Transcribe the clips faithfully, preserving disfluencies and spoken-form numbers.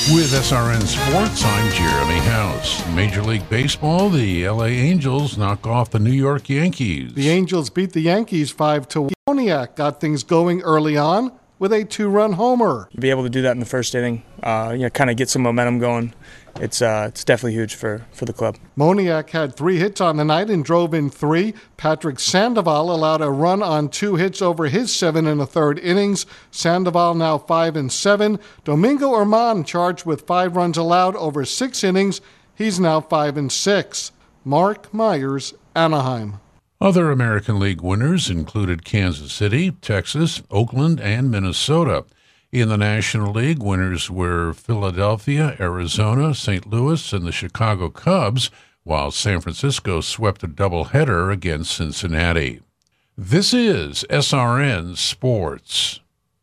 With S R N Sports, I'm Jeremy House. Major League Baseball, the L A Angels knock off the New York Yankees. The Angels beat the Yankees five to one. Moniak got things going early on with a two-run homer. To be able to do that in the first inning, uh, you know, kind of get some momentum going, it's uh, it's definitely huge for, for the club. Moniak had three hits on the night and drove in three. Patrick Sandoval allowed a run on two hits over his seven and a third innings. Sandoval now five and seven. Domingo Germán charged with five runs allowed over six innings. He's now five and six. Mark Myers, Anaheim. Other American League winners included Kansas City, Texas, Oakland, and Minnesota. In the National League, winners were Philadelphia, Arizona, Saint Louis, and the Chicago Cubs, while San Francisco swept a doubleheader against Cincinnati. This is S R N Sports.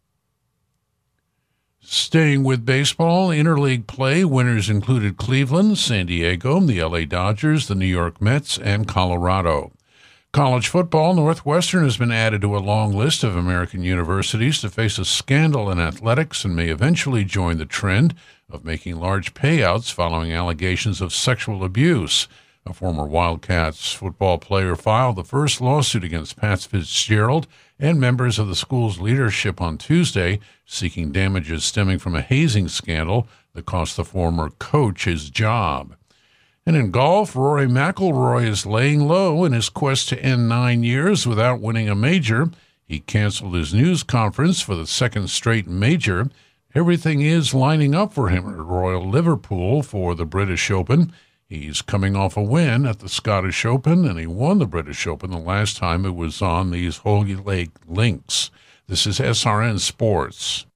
Staying with baseball, interleague play, winners included Cleveland, San Diego, the L A Dodgers, the New York Mets, and Colorado. College football, Northwestern has been added to a long list of American universities to face a scandal in athletics and may eventually join the trend of making large payouts following allegations of sexual abuse. A former Wildcats football player filed the first lawsuit against Pat Fitzgerald and members of the school's leadership on Tuesday, seeking damages stemming from a hazing scandal that cost the former coach his job. And in golf, Rory McIlroy is laying low in his quest to end nine years without winning a major. He canceled his news conference for the second straight major. Everything is lining up for him at Royal Liverpool for the British Open. He's coming off a win at the Scottish Open, and he won the British Open the last time it was on these Holy Lake links. This is S R N Sports.